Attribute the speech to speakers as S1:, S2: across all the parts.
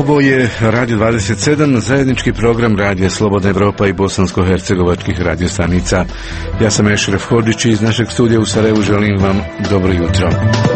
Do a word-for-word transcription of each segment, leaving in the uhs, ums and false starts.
S1: Ovo je Radio dvadeset sedam, zajednički program Radija Slobodna Evropa i bosansko-hercegovačkih radiostanica. Ja sam Ešref Hodžić i iz našeg studija u Sarajevu želim vam dobro jutro.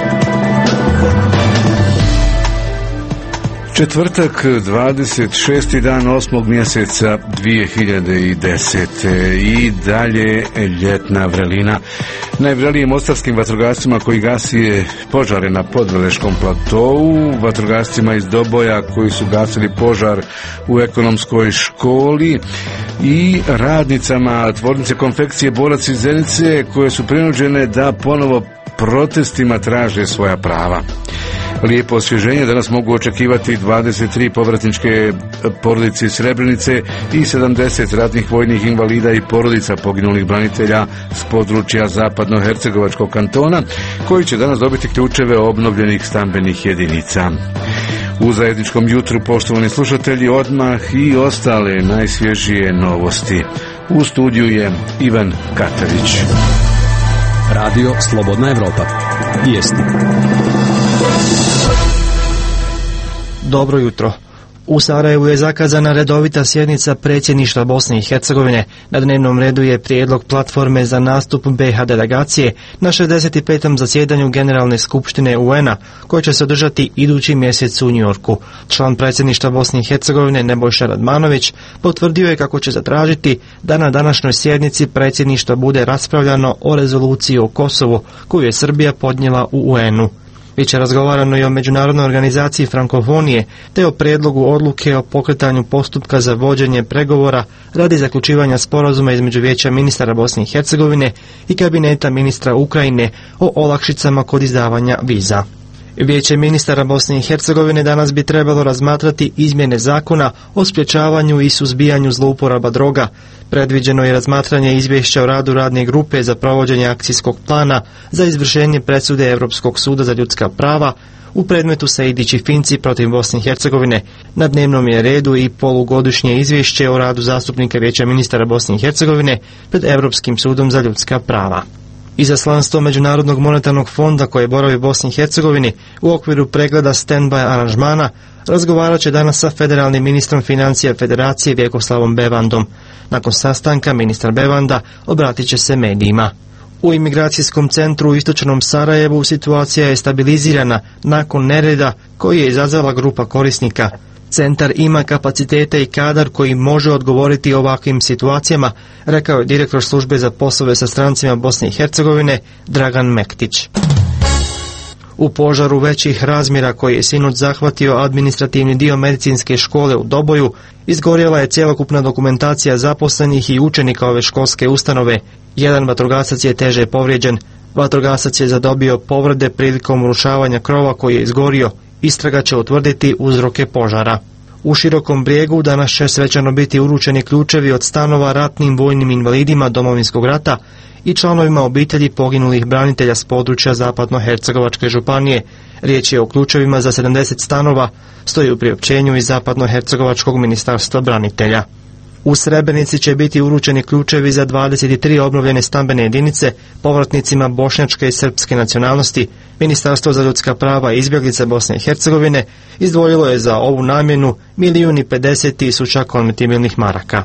S1: Četvrtak, dvadeset šesti dan osmog mjeseca dvije hiljade desete i dalje ljetna vrelina. Najvrelijim mostarskim vatrogascima koji gasije požare na Podveleškom platovu, vatrogascima iz Doboja koji su gasili požar u ekonomskoj školi i radnicama tvornice konfekcije Borac iz Zenice koje su prinuđene da ponovo protestima traže svoja prava. Lijepo osvježenje danas mogu očekivati dvadeset tri povratničke porodice iz Srebrenice i sedamdeset ratnih vojnih invalida i porodica poginulih branitelja s područja zapadno-hercegovačkog kantona, koji će danas dobiti ključeve obnovljenih stambenih jedinica. U zajedničkom jutru, poštovani slušatelji, odmah i ostale najsvježije novosti. U studiju je Ivan Katavić.
S2: Radio Slobodna Evropa. Vijesti.
S3: Dobro jutro. U Sarajevu je zakazana redovita sjednica predsjedništva Bosne i Hercegovine. Na dnevnom redu je prijedlog platforme za nastup be ha delegacije na šezdeset petom zasjedanju Generalne skupštine u en a, koje će se održati idući mjesec u Njujorku. Član predsjedništva Bosne i Hercegovine Nebojša Radmanović potvrdio je kako će zatražiti da na današnjoj sjednici predsjedništva bude raspravljano o rezoluciji o Kosovu koju je Srbija podnijela u u en u. Biće razgovarano i o međunarodnoj organizaciji frankofonije, te o prijedlogu odluke o pokretanju postupka za vođenje pregovora radi zaključivanja sporazuma između Vijeća ministara Bosne i Hercegovine i kabineta ministra Ukrajine o olakšicama kod izdavanja viza. Vijeće ministara Bosne i Hercegovine danas bi trebalo razmatrati izmjene zakona o sprječavanju i suzbijanju zlouporaba droga. Predviđeno je razmatranje izvješća o radu radne grupe za provođenje akcijskog plana za izvršenje presude Europskog suda za ljudska prava u predmetu Sejdić i Finci protiv Bosne i Hercegovine. Na dnevnom je redu i polugodišnje izvješće o radu zastupnika Vijeća ministara Bosne i Hercegovine pred Europskim sudom za ljudska prava. Izaslanstvo Međunarodnog monetarnog fonda koje boravi u Bosni i Hercegovini u okviru pregleda stand-by aranžmana razgovarat će danas sa federalnim ministrom financija Federacije Vjekoslavom Bevandom. Nakon sastanka ministar Bevanda obratit će se medijima. U imigracijskom centru u istočnom Sarajevu situacija je stabilizirana nakon nereda koji je izazvala grupa korisnika. Centar ima kapacitete i kadar koji može odgovoriti ovakvim situacijama, rekao je direktor službe za poslove sa strancima Bosne i Hercegovine Dragan Mektić. U požaru većih razmjera koji je sinoć zahvatio administrativni dio medicinske škole u Doboju, izgorjela je cjelokupna dokumentacija zaposlenih i učenika ove školske ustanove. Jedan vatrogasac je teže povrijeđen. Vatrogasac je zadobio povrede prilikom urušavanja krova koji je izgorio. Istraga će utvrditi uzroke požara. U Širokom Brijegu danas će svečano biti uručeni ključevi od stanova ratnim vojnim invalidima Domovinskog rata i članovima obitelji poginulih branitelja s područja Zapadno-hercegovačke županije. Riječ je o ključevima za sedamdeset stanova, stoji u priopćenju iz Zapadno-hercegovačkog ministarstva branitelja. U Srebrenici će biti uručeni ključevi za dvadeset tri obnovljene stambene jedinice povratnicima bošnjačke i srpske nacionalnosti. Ministarstvo za ljudska prava i izbjeglice Bosne i Hercegovine izdvojilo je za ovu namjenu milijun i pedeset tisuća konvertibilnih maraka.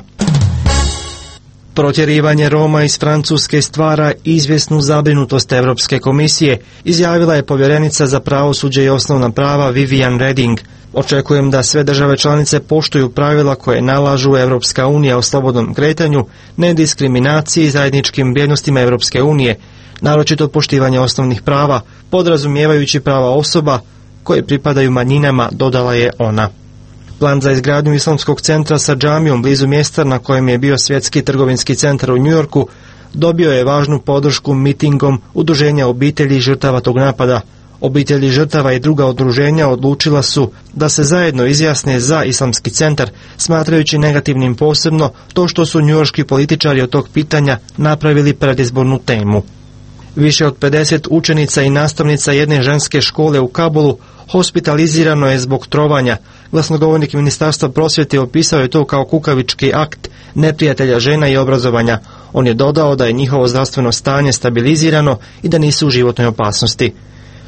S3: Protjerivanje Roma iz Francuske stvara izvjesnu zabrinutost Europske komisije, izjavila je povjerenica za pravosuđe i osnovna prava Viviane Reding. Očekujem da sve države članice poštuju pravila koje nalažu Europska unija o slobodnom kretanju, nediskriminaciji i zajedničkim vrijednostima Europske unije, naročito poštivanje osnovnih prava, podrazumijevajući prava osoba koje pripadaju manjinama, dodala je ona. Plan za izgradnju islamskog centra sa džamijom blizu mjesta na kojem je bio svjetski trgovinski centar u Njujorku dobio je važnu podršku mitingom udruženja obitelji žrtava tog napada. Obitelji žrtava i druga udruženja odlučila su da se zajedno izjasne za islamski centar, smatrajući negativnim posebno to što su njujorški političari od tog pitanja napravili predizbornu temu. Više od pedeset učenica i nastavnica jedne ženske škole u Kabulu hospitalizirano je zbog trovanja. Glasnogovornik Ministarstva prosvjete opisao je to kao kukavički akt neprijatelja žena i obrazovanja. On je dodao da je njihovo zdravstveno stanje stabilizirano i da nisu u životnoj opasnosti.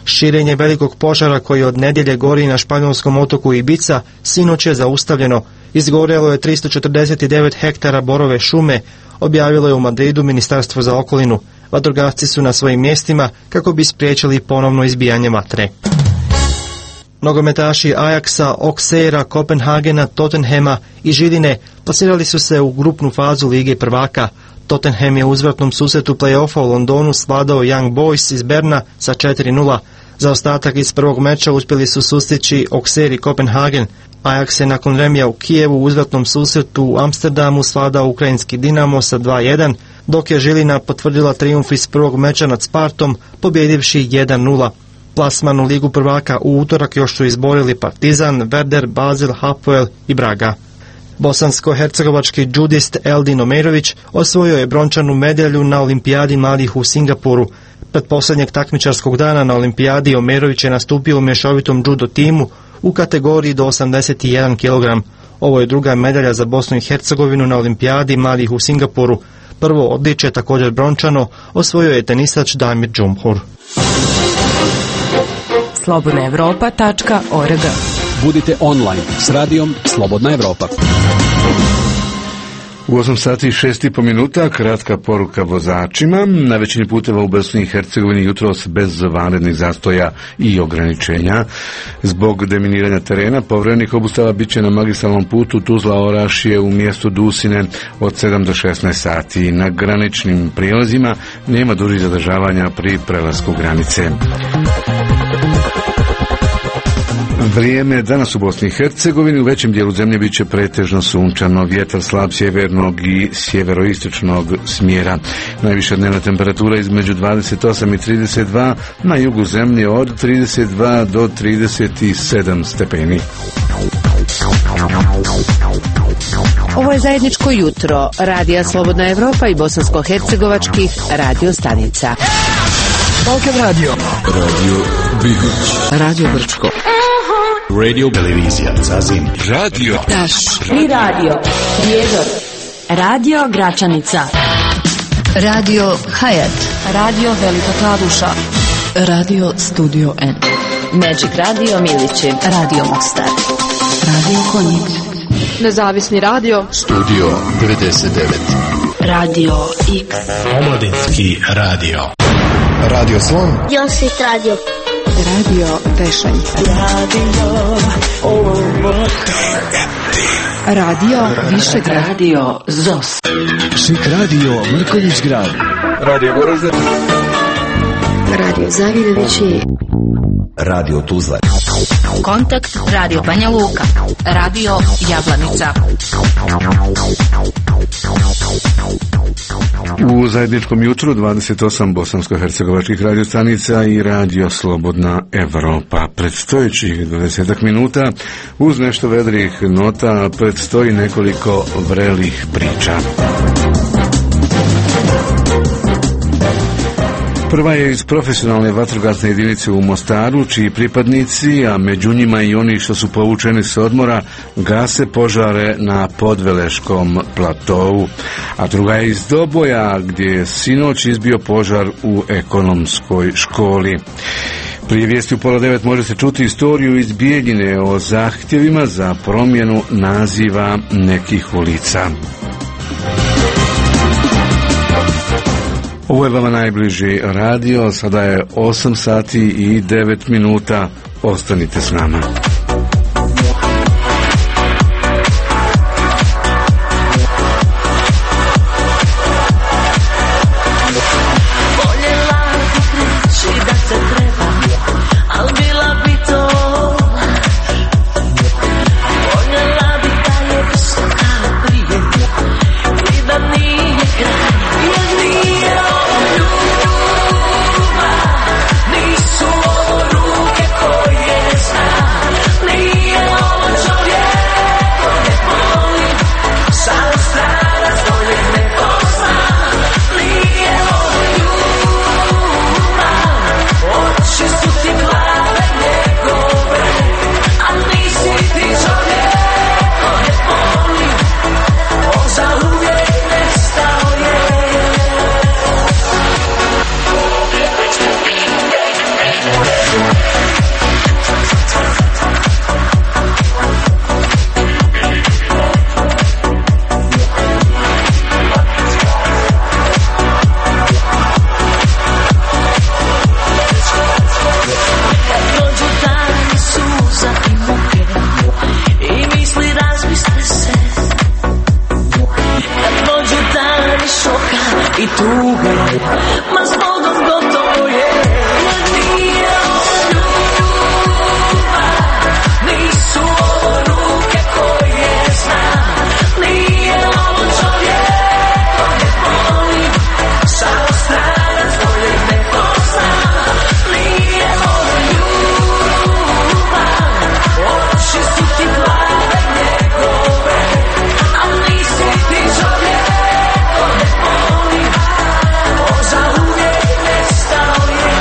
S3: Širenje velikog požara koji od nedjelje gori na španjolskom otoku Ibiza sinoć je zaustavljeno. Izgorjelo je tristo četrdeset devet hektara borove šume, objavilo je u Madridu Ministarstvo za okolinu. Vatrogasci su na svojim mjestima kako bi spriječili ponovno izbijanje vatre. Nogometaši Ajaxa, Auxerra, Kopenhagena, Tottenhema i Žiline plasirali su se u grupnu fazu Lige prvaka. Tottenham je u uzvratnom susretu play-offa u Londonu svladao Young Boys iz Berna sa četiri nula. Za ostatak iz prvog meča uspjeli su sustići Auxerre i Kopenhagen. Ajax je nakon remija u Kijevu u uzvratnom susretu u Amsterdamu svladao ukrajinski Dinamo sa dva jedan, dok je Žilina potvrdila trijumf iz prvog meča nad Spartom, pobjedivši jedan nula. Plasman u Ligu prvaka u utorak još su izborili Partizan, Werder, Basel, Hapoel i Braga. Bosansko-hercegovački džudist Eldin Omerović osvojio je brončanu medalju na olimpijadi mladih u Singapuru. Pretposljednjeg takmičarskog dana na olimpijadi Omerović je nastupio u mješovitom judo timu u kategoriji do osamdeset jedan kilogram. Ovo je druga medalja za Bosnu i Hercegovinu na olimpijadi mladih u Singapuru. Prvo odličje, također brončano, osvojio je tenisač Damir Džumhur.
S4: slobodna evropa tačka org.
S2: Budite online s radijom Slobodna Evropa.
S1: U osam sati i šest i po minuta, kratka poruka vozačima. Na većini puteva u Bosni i Hercegovini jutros bez vanrednih zastoja i ograničenja. Zbog deminiranja terena, povremenih obustava bit će na magistralnom putu Tuzla-Orašje u mjestu Dusine od sedam do šesnaest sati. Na graničnim prijelazima nema dužih zadržavanja pri prelasku granice. Vrijeme danas u Bosni i Hercegovini, u većem dijelu zemlje bit će pretežno sunčano, vjetar slab sjevernog i sjeveroistočnog smjera. Najviša dnevna temperatura između dvadeset osam i trideset dva, na jugu zemlje od trideset dva do trideset sedam stepeni.
S5: Ovo je zajedničko jutro Radija Slobodna Evropa i bosansko-hercegovačkih radio stanica.
S2: Balkan radio. Radio Bihać.
S5: Radio Brčko.
S2: Radio Televizija Zazim. Radio
S5: Taš.
S6: I radio Prijedor. Radio Gračanica.
S7: Radio Hayat.
S6: Radio Velika Kladuša.
S7: Radio Studio N.
S6: Magic Radio Milići.
S7: Radio Mostar. Radio Konjic.
S6: Nezavisni radio.
S2: Studio devedeset devet.
S6: Radio X.
S2: Omladinski radio.
S8: Radio Slon.
S9: Josit radio.
S5: Radio Tešanj. Radio Višegrad.
S6: Radio Zos.
S2: Šik radio Mrkonjić grad.
S8: Radio Goražde.
S7: Radio Zavidovići.
S8: Radio Tuzla.
S6: Kontakt Radio Banja Luka. Radio Jablanica.
S1: U zajedničkom jutru dvadeset osam bosansko-hercegovačkih radiostanica i radio Slobodna Evropa. Predstojećih dvadeset minuta uz nešto vedrih nota predstoji nekoliko vrelih priča. Prva je iz profesionalne vatrogasne jedinice u Mostaru, čiji pripadnici, a među njima i oni što su povučeni s odmora, gase požare na Podveleškom platovu. A druga je iz Doboja, gdje je sinoć izbio požar u ekonomskoj školi. Prije vijesti u pola devet može se čuti istoriju iz Bijeljine o zahtjevima za promjenu naziva nekih ulica. Ovo je vama najbliži radio, sada je osam sati i devet minuta, ostanite s nama.
S9: tuga je, ma s Bogom gotovo je. Nije ovo ljubav, nisu ovo ruke koje znam, nije ovo čovjek koje volim, samo stranac kojeg ne poznam. Nije ovo ljubav, oči su ti plave njegove, a nisi ti čovjek koje volim, on zauvijek nestao je.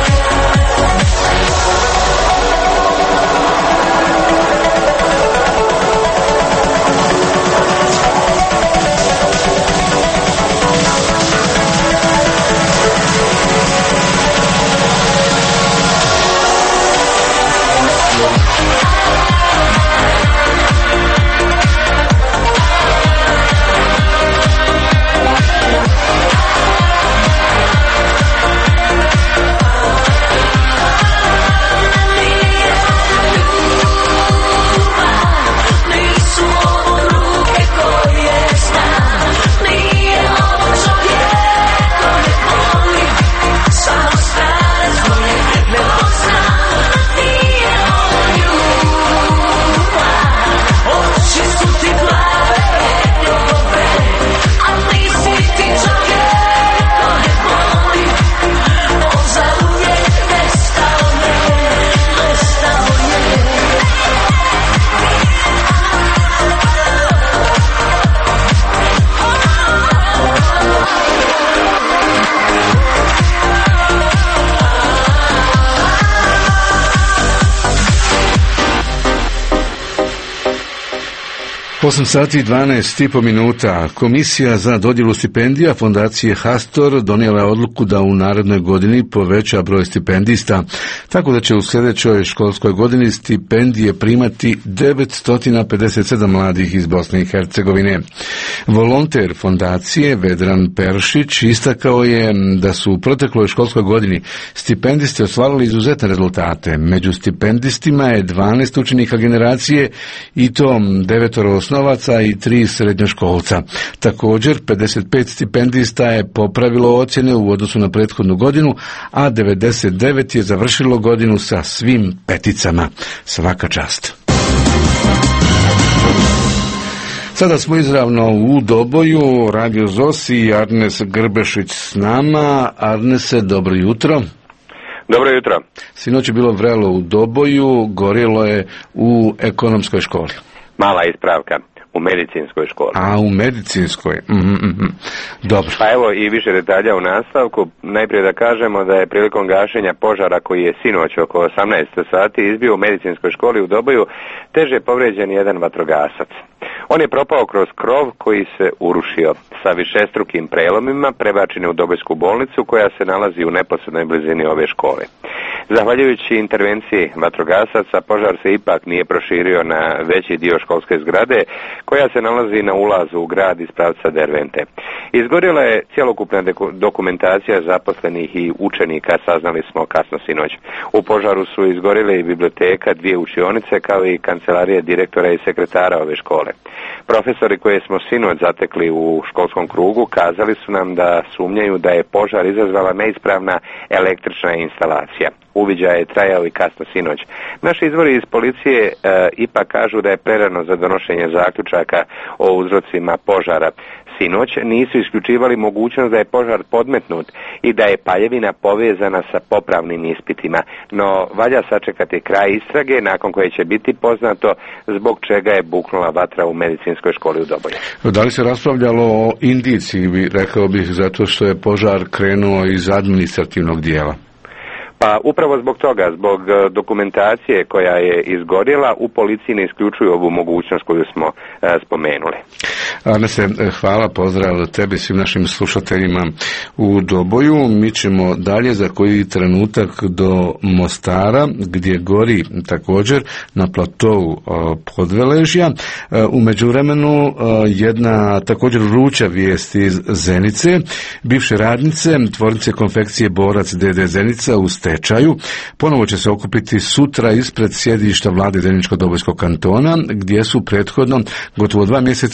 S9: Nisu ovo ruke koje znam, nije ovo čovjek koje volim, samo stranac kojeg ne poznam. Nije ovo ljubav, oči su ti plave njegove, a nisi ti čovjek kojeg volim, on zauvijek nestao je, nestao je.
S1: osam sati i dvanaest i po minuta. Komisija za dodjelu stipendija Fondacije Hastor donijela je odluku da u narednoj godini poveća broj stipendista, tako da će u sljedećoj školskoj godini stipendije primati devetsto pedeset sedam mladih iz Bosne i Hercegovine. Volonter fondacije Vedran Peršić istakao je da su u protekloj školskoj godini stipendisti ostvarili izuzetne rezultate. Među stipendistima je dvanaest učenika generacije i to devetoro osnovaca i tri srednjoškolca. Također, pedeset pet stipendista je popravilo ocjene u odnosu na prethodnu godinu, a devedeset devet je završilo godinu sa svim peticama. Svaka čast. Sada smo izravno u Doboju, Radio Zos i Arnes Grbešić s nama. Arnese, dobro jutro.
S10: Dobro jutro.
S1: Sinoć je bilo vrelo u Doboju, gorjelo je u ekonomskoj školi.
S10: Mala ispravka, u medicinskoj školi.
S1: A, u medicinskoj. Mm-hmm, mm-hmm. Dobro.
S10: Pa evo i više detalja u nastavku. Najprije da kažemo da je prilikom gašenja požara koji je sinoć oko osamnaest sati izbio u medicinskoj školi u Doboju teže povrijeđen jedan vatrogasac. On je propao kroz krov koji se urušio. Sa višestrukim prelomima prebačen je u Dobojsku bolnicu koja se nalazi u neposrednoj blizini ove škole. Zahvaljujući intervenciji vatrogasaca, požar se ipak nije proširio na veći dio školske zgrade koja se nalazi na ulazu u grad iz pravca Dervente. Izgorjela je cjelokupna dokumentacija zaposlenih i učenika, saznali smo kasno sinoć. U požaru su izgorjele i biblioteka, dvije učionice kao i kancelarije direktora i sekretara ove škole. Profesori koje smo sinoć zatekli u školskom krugu kazali su nam da sumnjaju da je požar izazvala neispravna električna instalacija. Uviđaj je trajao i kasno sinoć. Naši izvori iz policije e, ipak kažu da je prerano za donošenje zaključaka o uzrocima požara. Sinoć nisu isključivali mogućnost da je požar podmetnut i da je paljevina povezana sa popravnim ispitima, no valja sačekati kraj istrage nakon koje će biti poznato zbog čega je buknula vatra u medicinskoj školi u Doboju.
S1: Da li se raspravljalo o indiciji, rekao bih, zato što je požar krenuo iz administrativnog dijela?
S10: Pa upravo zbog toga, zbog dokumentacije koja je izgorjela, u policiji ne isključuju ovu mogućnost koju smo e, spomenuli.
S1: Arnese, hvala, pozdrav tebi, svim našim slušateljima u Doboju. Mi ćemo dalje za koji trenutak do Mostara, gdje gori također na platovu Podveležja. U međuvremenu jedna također vruća vijest iz Zenice. Bivše radnice tvornice konfekcije Borac D D Zenica u stečaju ponovo će se okupiti sutra ispred sjedišta vlade Zeničko-Dobojskog kantona, gdje su prethodno gotovo dva mjeseca protestirali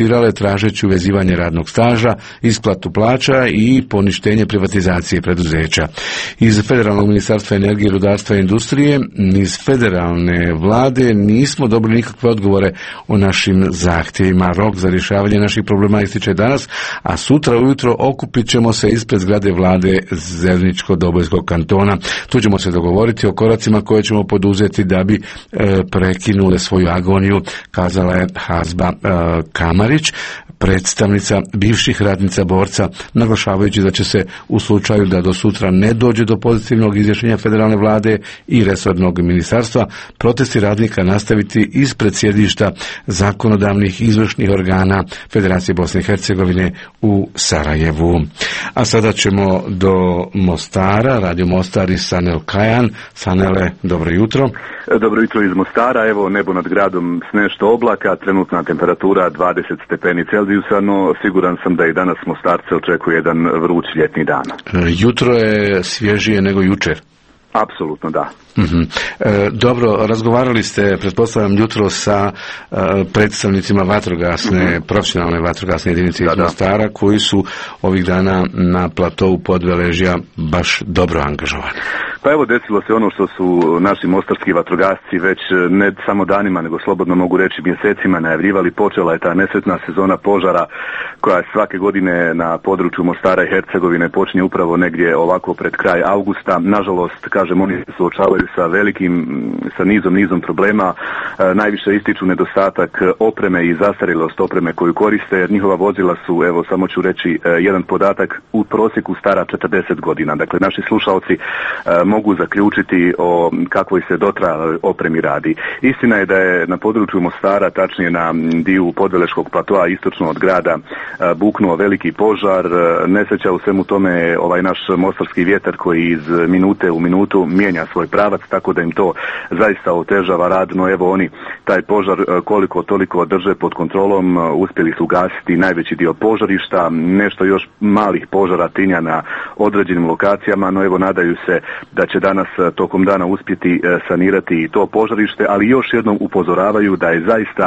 S1: protestirale tražeći uvezivanje radnog staža, isplatu plaća i poništenje privatizacije preduzeća. Iz Federalnog ministarstva energije, rudarstva i industrije, iz federalne vlade nismo dobili nikakve odgovore o našim zahtjevima. Rok za rješavanje naših problema ističe danas, a sutra ujutro okupit ćemo se ispred zgrade vlade Zeničko-Dobojskog kantona. Tu ćemo se dogovoriti o koracima koje ćemo poduzeti da bi e, prekinule svoju agoniju, kazala je Hazba e, Kamarić, predstavnica bivših radnica borca, naglašavajući da će se u slučaju da do sutra ne dođe do pozitivnog izjašnjenja federalne vlade i resornog ministarstva, protesti radnika nastaviti ispred sjedišta zakonodavnih izvršnih organa Federacije Bosne i Hercegovine u Sarajevu. A sada ćemo do Mostara, Radio Mostar i Sanel Kajan. Sanele, dobro jutro.
S11: Dobro jutro iz Mostara, evo nebo nad gradom s nešto oblaka, trenutna temperatura dvadeset stepeni Celzijusa, no siguran sam da i danas Mostarce očekuje jedan vruć ljetni dan.
S1: Jutro je svježije nego jučer.
S11: Apsolutno da.
S1: Mm-hmm. E, dobro, razgovarali ste, pretpostavljam, jutro sa e, predstavnicima vatrogasne, mm-hmm. profesionalne vatrogasne jedinice iz da, Mostara, koji su ovih dana na platovu Podveležja baš dobro angažovani.
S11: Pa evo, desilo se ono što su naši mostarski vatrogasci već ne samo danima, nego slobodno mogu reći mjesecima najavljivali. Počela je ta nesretna sezona požara koja svake godine na području Mostara i Hercegovine počinje upravo negdje ovako pred kraj avgusta. Nažalost, kažem, oni se suočavaju sa velikim, sa nizom, nizom problema. E, najviše ističu nedostatak opreme i zastarjelost opreme koju koriste, jer njihova vozila su, evo samo ću reći e, jedan podatak, u prosjeku stara četrdeset godina. Dakle, naši slušalci e, mogu zaključiti o kakvoj se dotrajaloj opremi radi. Istina je da je na području Mostara, tačnije na dio Podveleškog platoa istočno od grada, buknuo veliki požar. Nesreća u svemu tome je ovaj naš mostarski vjetar koji iz minute u minutu mijenja svoj pravac, tako da im to zaista otežava rad, no evo oni taj požar koliko toliko drže pod kontrolom, uspjeli su ugasiti najveći dio požarišta, nešto još malih požara tinja na određenim lokacijama, no evo nadaju se da će danas tokom dana uspjeti sanirati i to požarište, ali još jednom upozoravaju da je zaista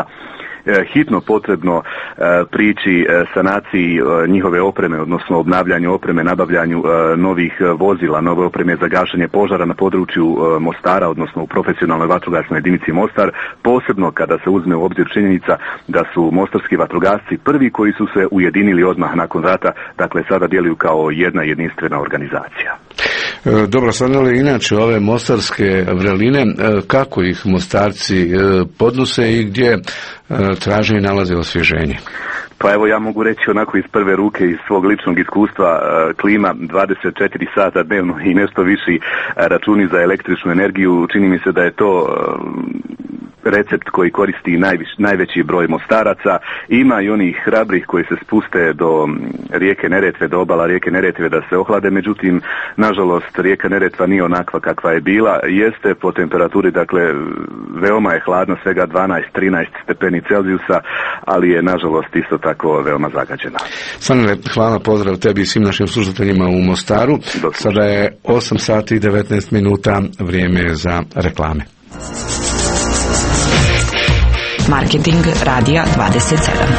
S11: hitno potrebno prići sanaciji njihove opreme, odnosno obnavljanju opreme, nabavljanju novih vozila, nove opreme za gašenje požara na području Mostara, odnosno u profesionalnoj vatrogasnoj jedinici Mostar, posebno kada se uzme u obzir činjenica da su mostarski vatrogasci prvi koji su se ujedinili odmah nakon rata, dakle sada djeluju kao jedna jedinstvena organizacija.
S1: Dobro, Sanele, inače ove mostarske vreline, kako ih Mostarci podnose i gdje traže i nalaze osvježenje?
S11: Pa evo, ja mogu reći onako iz prve ruke, iz svog ličnog iskustva, klima dvadeset četiri sata dnevno i nešto viši računi za električnu energiju. Čini mi se da je to recept koji koristi najviš, najveći broj Mostaraca. Ima i onih hrabrih koji se spuste do rijeke Neretve, do obala rijeke Neretve da se ohlade, međutim, nažalost, rijeka Neretva nije onakva kakva je bila. Jeste po temperaturi, dakle, veoma je hladno, svega dvanaest trinaest stepeni Celzijusa, ali je, nažalost, isto tako veoma zagađena.
S1: Sanele, hvala, pozdrav tebi i svim našim slušateljima u Mostaru. Sada je osam sati i devetnaest minuta, vrijeme za reklame.
S4: Marketing radija dvadeset sedam.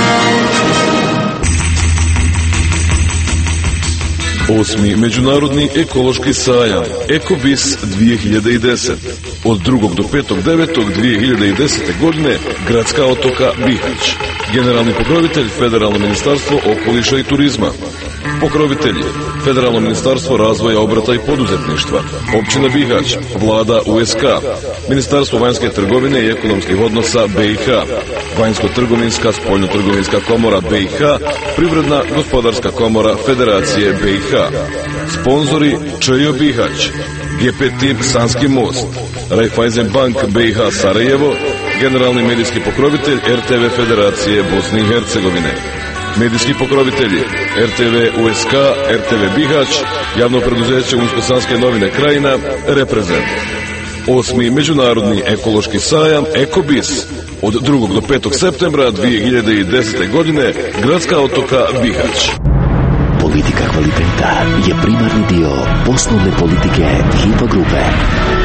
S12: Osmi međunarodni ekološki sajam Ekobis dvije hiljade deset. Od drugog do petog devetog dvije hiljade desete godine Gradska otoka Bihać. Generalni pokrovitelj Federalno ministarstvo okoliša i turizma. Pokrovitelji Federalno ministarstvo razvoja, obrata i poduzetništva, Općina Bihać, Vlada U S K, Ministarstvo vanjske trgovine i ekonomskih odnosa B i H, Vanjsko-trgovinska spoljno-trgovinska komora B i H, Privredna gospodarska komora Federacije B i H. Sponzori Čejo Bihać, G P Tim Sanski most, Raiffeisen Bank B i H Sarajevo, generalni medijski pokrovitelj R T V Federacije Bosne i Hercegovine. Medijski pokrovitelji R T V U S K, R T V Bihać, javno preduzeće Unsko-Sanske novine Krajina, Reprezent. Osmi međunarodni ekološki sajam Ekobis od drugog do petog septembra dvije hiljade desete godine, Gradska otoka Bihać.
S13: Politika kvaliteta je primarni dio poslovne politike Hypo Grupe.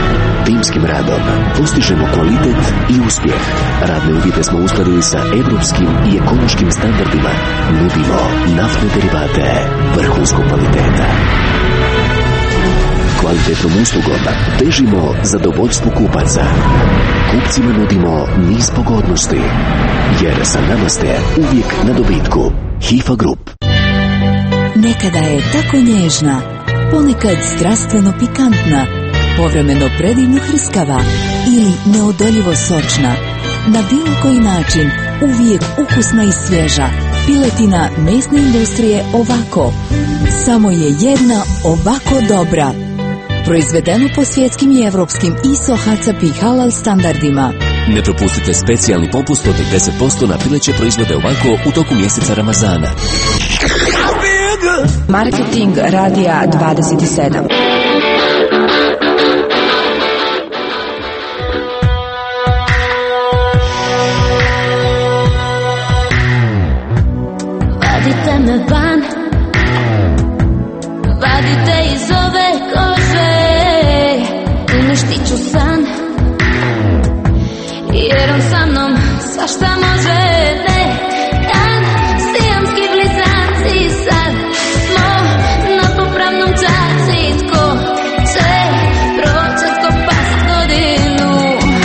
S13: Timskim radom postižemo kvalitet i uspjeh. Radne uvjete smo uskladili sa evropskim i ekološkim standardima. Nudimo naftne derivate vrhunskog kvaliteta. Kvalitetnom uslugom težimo zadovoljstvu kupaca. Kupcima nudimo niz pogodnosti, jer sa nama ste uvijek na dobitku. Hifa Group.
S14: Nekada je tako nježna, ponekad strastveno pikantna, povremeno predivno hrskava ili neodoljivo sočna. Na bilo koji način uvijek ukusna i svježa. Piletina mesne industrije Ovako. Samo je jedna ovako dobra. Proizvedeno po svjetskim i evropskim I S O, H A C C P i Halal standardima.
S13: Ne propustite specijalni popust od deset posto na pileće proizvode Ovako u toku mjeseca Ramazana.
S4: Marketing radija dvadeset sedam.
S9: Vadite me van, vadite iz ove kože, uništit ću san, jer on sa mnom svašta može. Nekan sijamski blizanci, sad smo na popravnom čaci. Tko će proći tko pas godinu?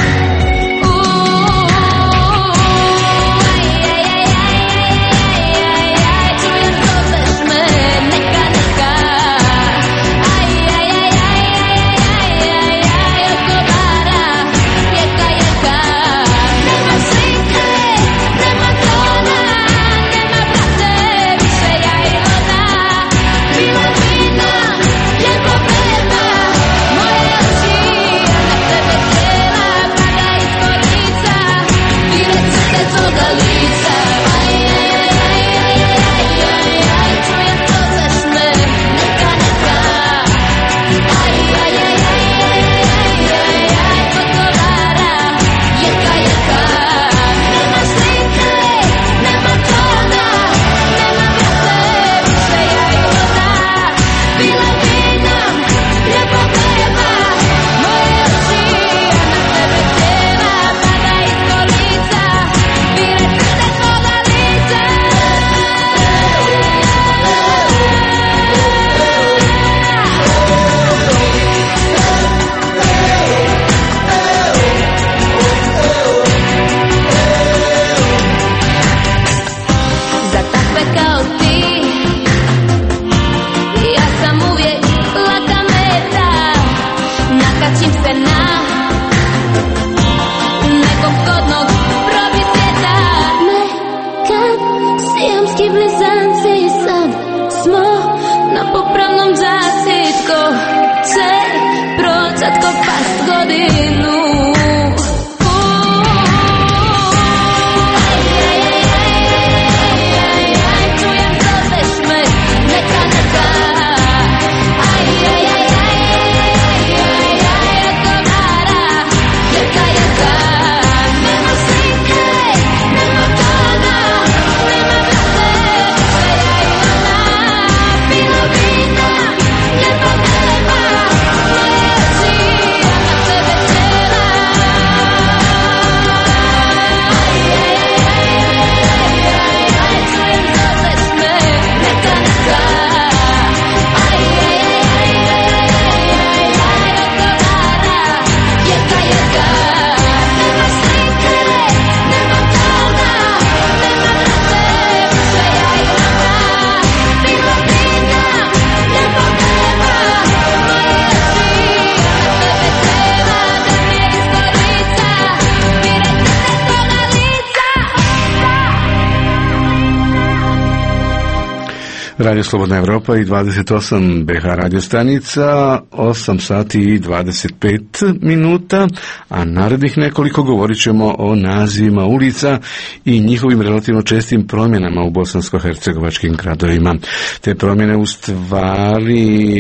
S1: Radio Slobodna Evropa i dvadeset osam B H radio stanica, osam sati i dvadeset pet minuta, a narednih nekoliko govorit ćemo o nazivima ulica i njihovim relativno čestim promjenama u bosansko-hercegovačkim gradovima. Te promjene u stvari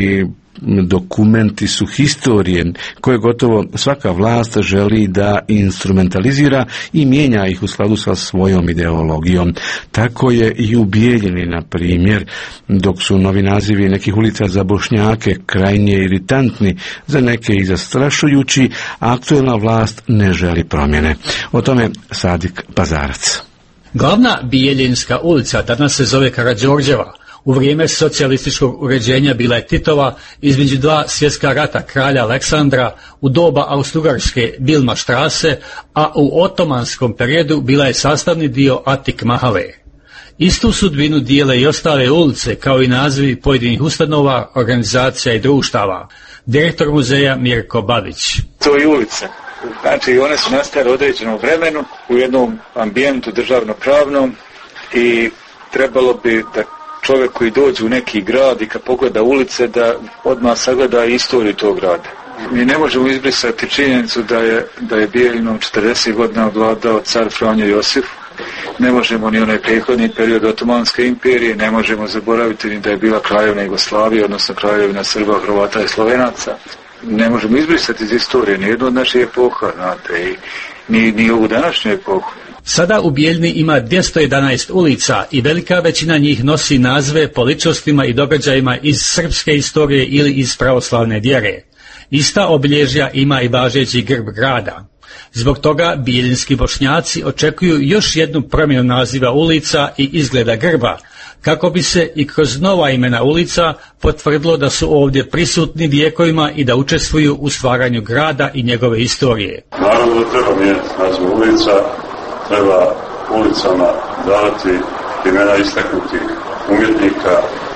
S1: dokumenti su historije koje gotovo svaka vlast želi da instrumentalizira i mijenja ih u skladu sa svojom ideologijom. Tako je i u Bijeljini, na primjer, dok su novi nazivi nekih ulica za Bošnjake krajnje iritantni, za neke i zastrašujući, aktuelna vlast ne želi promjene. O tome Sadik Pazarac.
S15: Glavna Bijeljinska ulica danas se zove Karađorđeva. U vrijeme socijalističkog uređenja bila je Titova, između dva svjetska rata kralja Aleksandra, u doba Austrougarske Bilma Štrase, a u otomanskom periodu bila je sastavni dio Atik Mahale. Istu sudbinu dijele i ostale ulice, kao i nazivi pojedinih ustanova, organizacija i društava. Direktor muzeja Mirko Babić.
S16: To je ulice. Znači, one su nastale u određenom vremenu, u jednom ambijentu državno-pravnom i trebalo bi da čovjek koji dođe u neki grad i kad pogleda ulice da odmah sagleda istoriju tog grada. Mi ne možemo izbrisati činjenicu da je, da je Bijelinom četrdeset godina vladao car Franjo Josif. Ne možemo ni onaj prethodni period Otomanske imperije, ne možemo zaboraviti ni da je bila kraljevina Jugoslavije, odnosno kraljevina Srba, Hrvata i Slovenaca. Ne možemo izbrisati iz istorije ni jednu od naših epoha, znate, i ni, ni ovu današnju epohu.
S15: Sada u Bijeljini ima dvjesto jedanaest ulica i velika većina njih nosi nazive po ličnostima i događajima iz srpske istorije ili iz pravoslavne vjere. Ista obilježja ima i važeći grb grada. Zbog toga bijeljinski Bošnjaci očekuju još jednu promjenu naziva ulica i izgleda grba, kako bi se i kroz nova imena ulica potvrdilo da su ovdje prisutni vijekovima i da učestvuju u stvaranju grada i njegove istorije.
S17: Naravno da treba mijenjati naziv ulica, treba ulicama davati imena istaknutih umjetnika,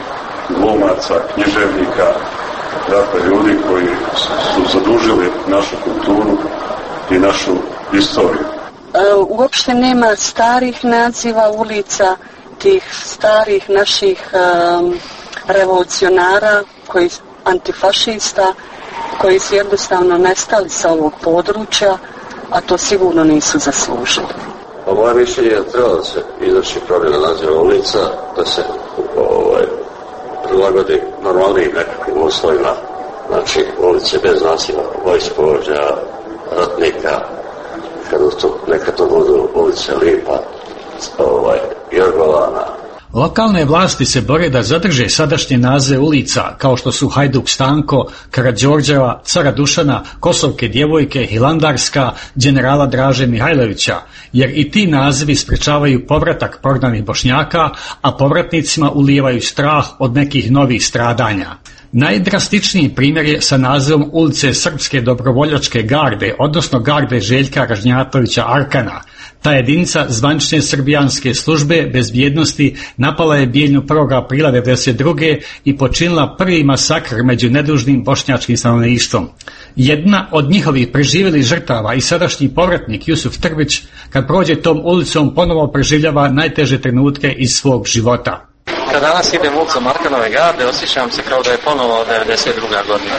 S17: glumaca, književnika, dakle ljudi koji su zadužili našu kulturu i našu istoriju.
S18: E, uopšte nema starih naziva ulica, tih starih naših um, revolucionara, koji, antifašista, koji su jednostavno nestali sa ovog područja, a to sigurno nisu zaslužili.
S19: Po moje mišljenje je treba da se izvrši promjena naziva ulica, da se ovaj, prilagodi normalnim nekakvim uslovima, znači ulice bez naziva vojskovođa, ratnika, kada to, neka to budu ulice Lipa, ovaj, Jorgovana.
S15: Lokalne vlasti se bore da zadrže sadašnje nazive ulica, kao što su Hajduk Stanko, Karađorđeva, Cara Dušana, Kosovke djevojke, Hilandarska, generala Draže Mihajlovića, jer i ti nazivi sprečavaju povratak prognanih Bošnjaka, a povratnicima ulijevaju strah od nekih novih stradanja. Najdrastičniji primjer je sa nazivom ulice Srpske dobrovoljačke garde, odnosno garde Željka Ražnjatovića Arkana. Ta jedinica zvanične srbijanske službe bezbjednosti napala je Bijeljinu prvog aprila devedeset druge i počinila prvi masakr među nedužnim bošnjačkim stanovništvom. Jedna od njihovih preživjelih žrtava i sadašnji povratnik Jusuf Trbić, kad prođe tom ulicom, ponovo preživljava najteže trenutke iz svog života.
S20: Kad danas idem ulicom Arkanove garde, osjećam se kao da je ponovo devedeset druga godina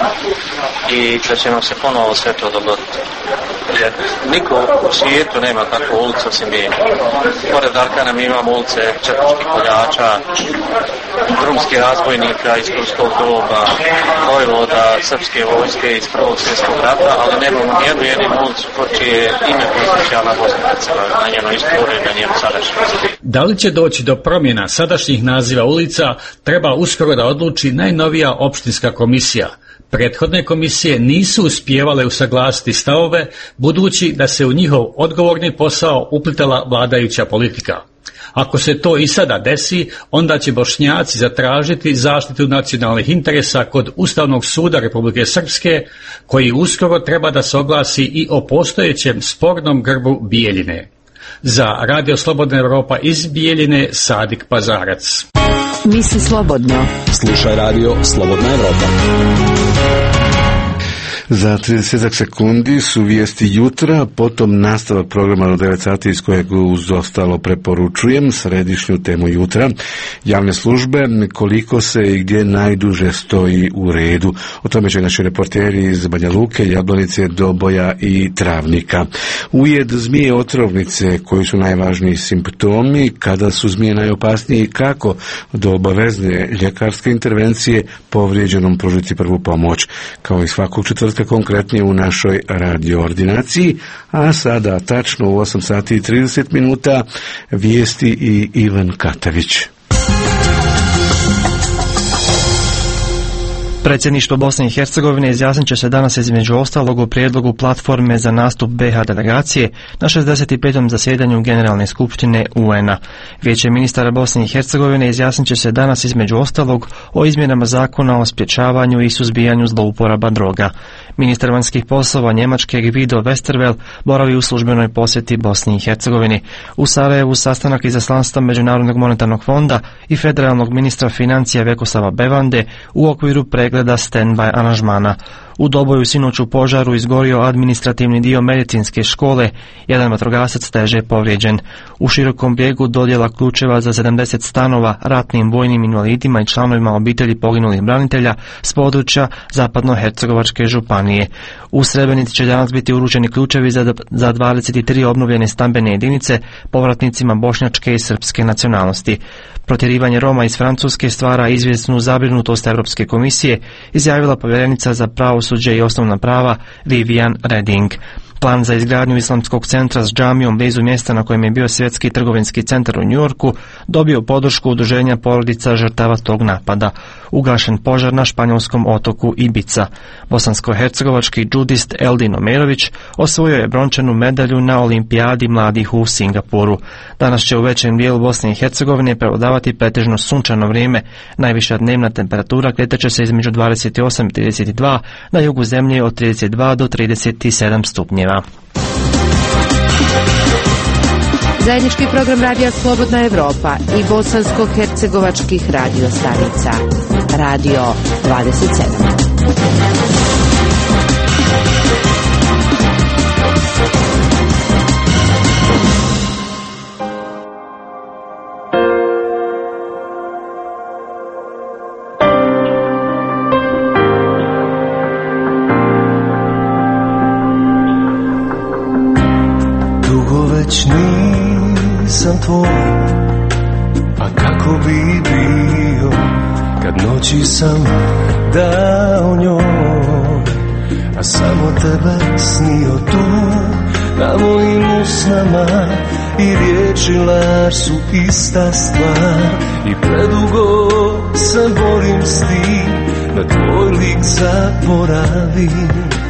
S20: i da će nam se ponovo sve to dogoditi. Jer niko u svijetu nema takvu ulicu osim mi. Pored Arkana mi imamo ulice četničkih koljača, drumskih razbojnika iz turskog doba, vojvoda, srpske vojske iz prvog svjetskog rata, ali nemamo nijednu jedinu ulicu čije ime posjeća na Bosni i Hercegovini, na njenu istoriju, na njenu sadašnjost.
S15: Da li će doći do promjena sadašnjih naziva ulica, treba uskoro da odluči najnovija opštinska komisija. Prethodne komisije nisu uspijevale usaglasiti stavove, budući da se u njihov odgovorni posao uplitala vladajuća politika. Ako se to i sada desi, onda će Bošnjaci zatražiti zaštitu nacionalnih interesa kod Ustavnog suda Republike Srpske, koji uskoro treba da se oglasi i o postojećem spornom grbu Bijeljine. Za Radio Slobodna Evropa iz Bijeljine, Sadik Pazarac.
S14: Misli slobodno.
S2: Slušaj Radio Slobodna Evropa.
S1: Za trideset sekundi su vijesti jutra, potom nastavak programa do devet sati iz kojeg uz ostalo preporučujem središnju temu jutra. Javne službe, koliko se i gdje najduže stoji u redu. O tome će naši reporteri iz Banja Luke, Jablanice, Doboja i Travnika. Ujed zmije otrovnice, koji su najvažniji simptomi, kada su zmije najopasnije i kako do obavezne ljekarske intervencije povrijeđenom pružiti prvu pomoć. Kao i svakog četvrtka konkretnije u našoj radio ordinaciji, a sada tačno u osam sati i trideset minuta vijesti i Ivan Katavić.
S3: Predsjedništvo Bosne i Hercegovine izjasnit će se danas između ostalog u prijedlogu platforme za nastup be ha delegacije na šezdeset petom zasjedanju Generalne skupštine u en a. Vijeće ministara Bosne i Hercegovine izjasnit će se danas između ostalog o izmjenama zakona o sprječavanju i suzbijanju zlouporaba droga. Ministar vanjskih poslova Njemačke Guido Westerwelle boravi u službenoj posjeti Bosni i Hercegovini. U Sarajevu sastanak izaslanstva Međunarodnog monetarnog fonda i federalnog ministra financija Vekosava Bevande u okviru pregleda stand-by aranžmana. U Doboju sinoć u požaru izgorio administrativni dio medicinske škole, jedan vatrogasac teže povrijeđen. U Širokom Brijegu dodjela ključeva za sedamdeset stanova ratnim vojnim invalidima i članovima obitelji poginulih branitelja s područja Zapadno-Hercegovačke županije. U Srebrenici će danas biti uručeni ključevi za, za dvadeset tri obnovljene stambene jedinice povratnicima bošnjačke i srpske nacionalnosti. Protjerivanje Roma iz Francuske stvara izvjesnu zabrinutost Europske komisije, izjavila povjerenica za pravosuđe i osnovna prava Vivian Reding. Plan za izgradnju islamskog centra s džamijom blizu mjesta na kojem je bio svjetski trgovinski centar u Njujorku dobio podršku udruženja porodica žrtava tog napada. Ugašen požar na španjolskom otoku Ibiza. Bosansko-hercegovački džudist Eldin Omerović osvojio je brončanu medalju na olimpijadi mladih u Singapuru. Danas će u većem dijelu Bosne i Hercegovine prevladavati pretežno sunčano vrijeme. Najviša dnevna temperatura kretat će se između dvadeset osam i trideset dva, na jugu zemlje od trideset dva do trideset sedam stupnjeva.
S5: Zajednički program Radija Slobodna Evropa i bosansko-hercegovačkih radio stanica. Radio dvadeset sedam.
S21: Već nisam tvoj, a kako bi bio kad noći sam dao njoj, a samo tebe snio tu na mojim usnama i riječi laž su ista stvar i predugo se borim s tim da tvoj lik zaboravim.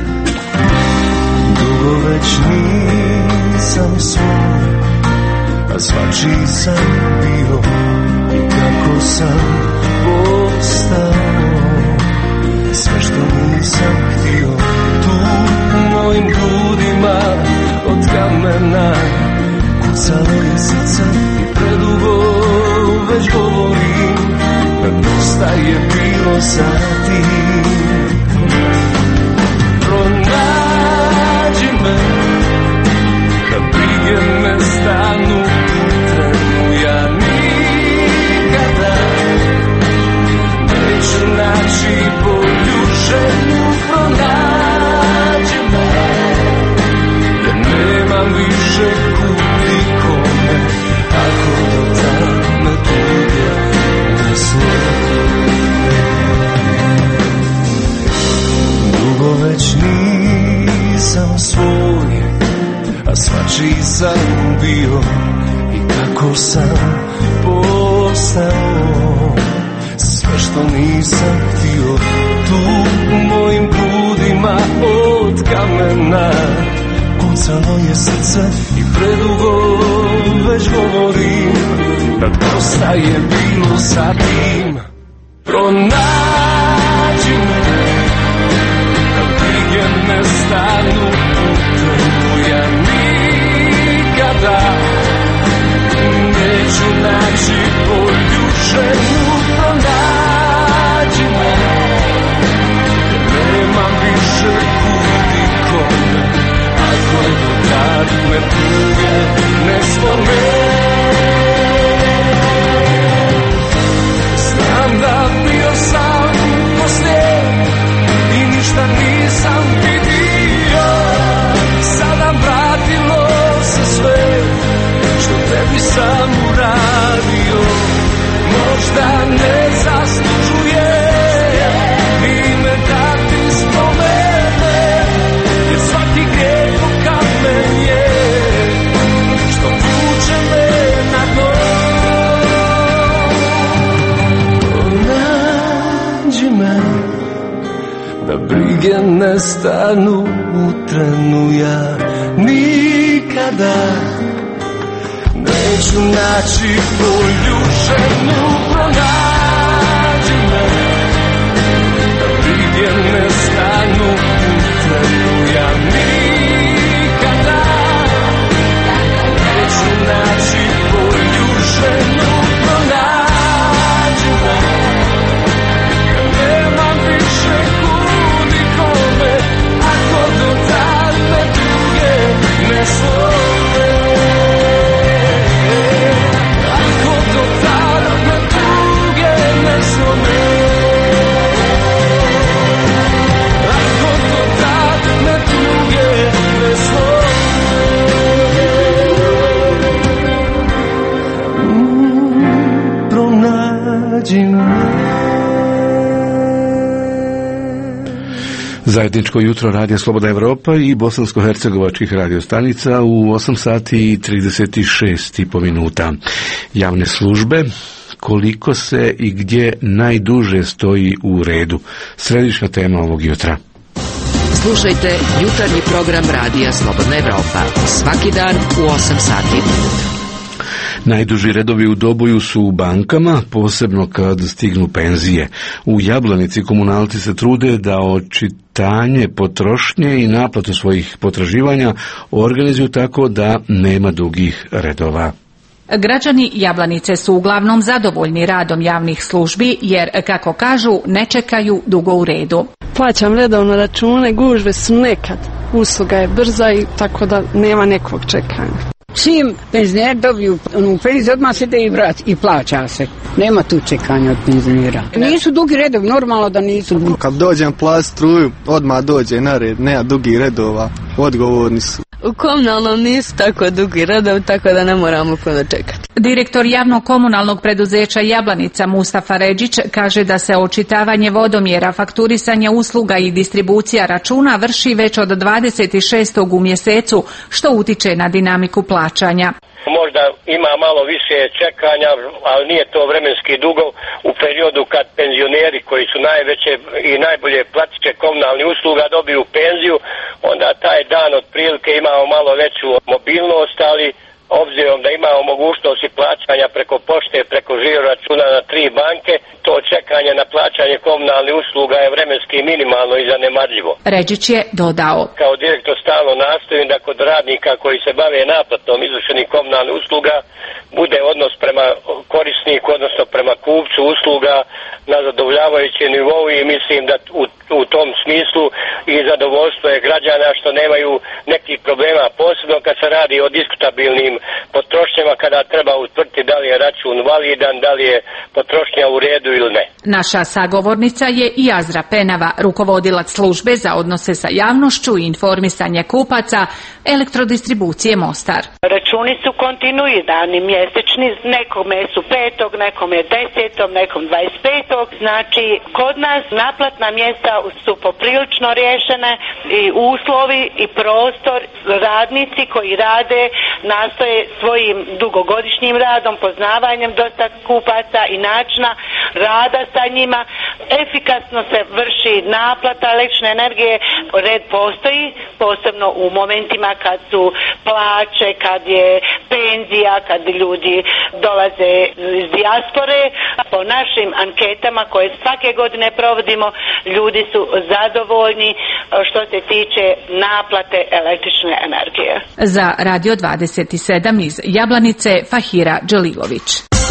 S21: Dugo već nisam svoj, a svačiji sam bio i kako sam postao. Sve što nisam htio tu u mojim grudima od kamena kucalo je srce i predugo već govorim da dosta je bilo sa tim. Pronađi me da brige ne stanu putem, ja nikada neću naći bolju ženu. Pronađi me jer nemam više kud i kome, ako do tad me tuge ne slove. Dugo već nisam svoj, a svačiji sam bio i kako sam postao. Sve što nisam htio tu u mojim grudima od kamena kucalo je srce i predugo već govorim da dosta je bilo sa tim. Pronađi me da brige ne stanu putem, ja nikada neću naći bolju ženu. Pronađi me, nemam više kuda. da brige nestanu u trenu. Ja nikada neću naći tvoju ženu, pronađi me, da brige nestanu u trenu. Ja nikada neću naći tvoju ženu, pronađi me, kad nemam više kud nikome, ako do tad me druge ne slove. Ako do tad me druge ne slove. Ako do tad me druge ne slove. Mm, pronađi me.
S1: Zajedničko jutro Radija Slobodna Evropa i bosansko-hercegovačkih radiostanica u osam sati i trideset šest i po minuta. Javne službe, koliko se i gdje najduže stoji u redu. Središnja tema ovog jutra.
S5: Slušajte jutarnji program Radija Slobodna Evropa svaki dan u osam sati.
S1: Najduži redovi u Doboju su u bankama, posebno kad stignu penzije. U Jablanici komunalci se trude da očitanje potrošnje i naplatu svojih potraživanja organizuju tako da nema dugih redova.
S7: Građani Jablanice su uglavnom zadovoljni radom javnih službi jer, kako kažu, ne čekaju dugo u redu.
S22: Plaćam redovno račune, gužve su nekad. Usluga je brza i tako da nema nekog čekanja.
S23: Čim penzioneri dobiju u penziju, odmah se ide i vrat i plaća se. Nema tu čekanja od penzionera. Nisu dugi redovi, normalno da nisu dugi.
S24: Kad dođem plaćati struju, odmah dođe na red, nema dugi redova, odgovorni su.
S25: U komunalnom nisu tako dugi redovi, tako da ne moramo puno čekati.
S7: Direktor javnog komunalnog preduzeća Jablanica Mustafa Redžić kaže da se očitavanje vodomjera, fakturisanje usluga i distribucija računa vrši već od dvadeset šestog u mjesecu, što utiče na dinamiku plaćanja.
S26: Možda ima malo više čekanja, ali nije to vremenski dugo. U periodu kad penzioneri koji su najveće i najbolje platiće komunalnih usluga dobiju penziju, onda taj dan otprilike imamo malo veću mobilnost, ali obzirom da imamo mogućnosti plaćanja preko pošte, preko žiro računa na tri banke, to čekanje na plaćanje komunalnih usluga je vremenski minimalno i zanemarljivo.
S7: Redžić je dodao:
S26: Kao direktor stalno nastojim da kod radnika koji se bave naplatom izvršenih komunalnih usluga bude odnos prema korisniku, odnosno prema kupcu usluga na zadovoljavajućem nivou i mislim da u, u tom smislu i zadovoljstvo je građana što nemaju nekih problema, posebno kad se radi o diskutabilnim potrošnjama, kada treba utvrditi da li je račun validan, da li je potrošnja u redu ili ne.
S7: Naša sagovornica je i Azra Penava, rukovodilac službe za odnose sa javnošću i informisanje kupaca Elektrodistribucije Mostar.
S27: Računi su kontinuirani, mjesečni, nekome su petog, nekome desetog, nekom dvadeset petog. Znači, kod nas naplatna mjesta su poprilično riješene i uslovi i prostor, radnici koji rade nastoje svojim dugogodišnjim radom, poznavanjem dosta kupaca i načina rada sa njima. Efikasno se vrši naplata električne energije, red postoji, posebno u momentima kad su plaće, kad je penzija, kad ljudi dolaze iz dijaspore. Po našim anketama koje svake godine provodimo, ljudi su zadovoljni što se tiče naplate električne energije.
S7: Za Radio dvadeset sedam iz Jablanice, Fahira Đalilović.